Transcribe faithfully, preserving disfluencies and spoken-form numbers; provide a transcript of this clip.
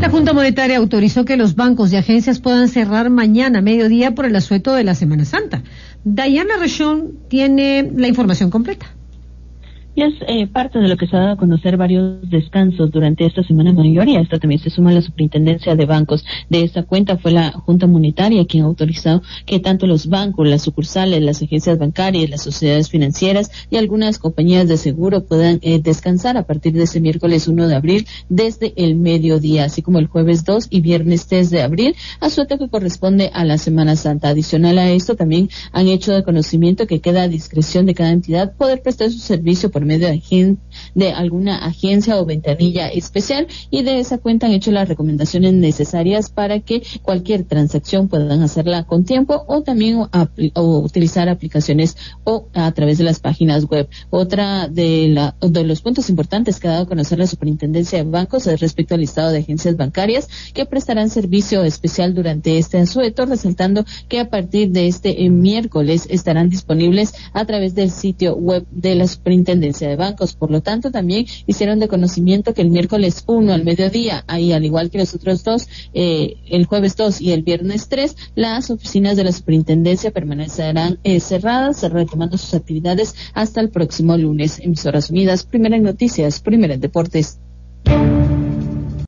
Esta Junta Monetaria autorizó que los bancos y agencias puedan cerrar mañana a mediodía por el asueto de la Semana Santa. Dayana Rechón tiene la información completa. Y es eh, parte de lo que se ha dado a conocer varios descansos durante esta semana mayor, y a esto también se suma la superintendencia de bancos. De esta cuenta fue la Junta Monetaria quien autorizó que tanto los bancos, las sucursales, las agencias bancarias, las sociedades financieras y algunas compañías de seguro puedan eh, descansar a partir de ese miércoles uno de abril desde el mediodía, así como el jueves dos y viernes tres de abril, asueto que corresponde a la Semana Santa. Adicional a esto, también han hecho de conocimiento que queda a discreción de cada entidad poder prestar su servicio por medio de, agen de alguna agencia o ventanilla especial, y de esa cuenta han hecho las recomendaciones necesarias para que cualquier transacción puedan hacerla con tiempo, o también o utilizar aplicaciones o a través de las páginas web. Otra de, la, de los puntos importantes que ha dado a conocer la Superintendencia de Bancos es respecto al listado de agencias bancarias que prestarán servicio especial durante este asueto, resaltando que a partir de este eh, miércoles estarán disponibles a través del sitio web de la Superintendencia de Bancos. Por lo tanto, también hicieron de conocimiento que el miércoles uno al mediodía, ahí al igual que los otros dos, eh, el jueves dos y el viernes tres, las oficinas de la superintendencia permanecerán eh, cerradas, retomando sus actividades hasta el próximo lunes. Emisoras Unidas, primera en noticias, primera en deportes.